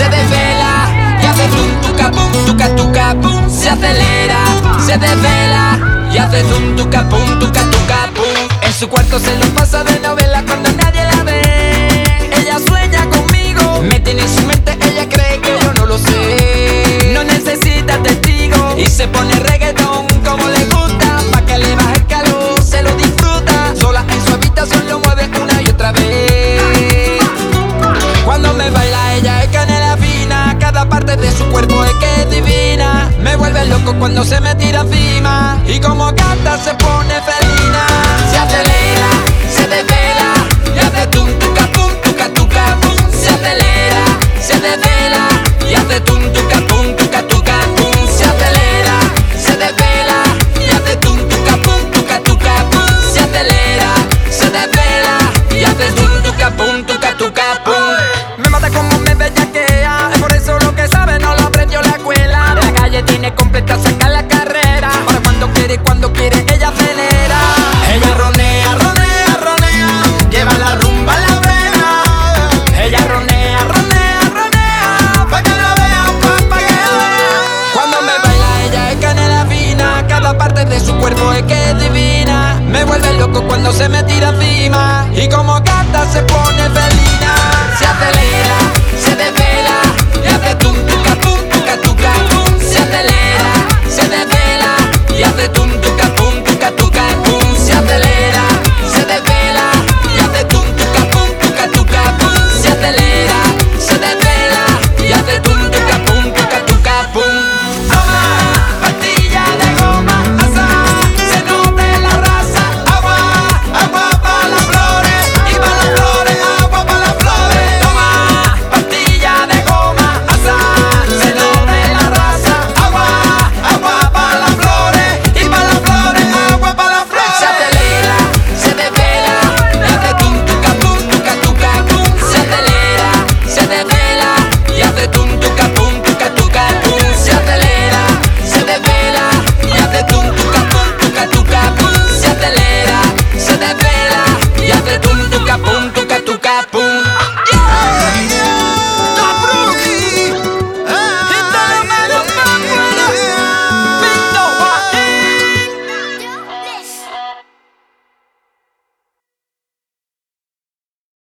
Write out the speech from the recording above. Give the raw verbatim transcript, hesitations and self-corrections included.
se desvela y hace tum tuca pum tuca tuca pum. Se acelera, se desvela y hace tum tuca pum tuca tuca pum. En su cuarto se lo pasa de novela cuando nadie la ve. Ella sueña conmigo, me tiene en su mente, ella cree que yo no lo sé. No necesita testigo y se pone reggaetón como le gusta, pa' que le baje el calor, se lo disfruta. Sola en su habitación lo mueve una y otra vez. Cuando me baila ella es canela fina, cada parte de su cuerpo es que es divina. Me vuelve loco cuando se me tira encima y como canta se pone felina. Se acelera, se desvela y hace tum tuca pum tuca tuca pum. Se acelera, se desvela y hace tum tuca pum tuca tuca pum. Se acelera, se desvela y hace tum tuca pum tuca tuca pum. Se acelera, se desvela y hace tum tuca pum tuca tuca pum.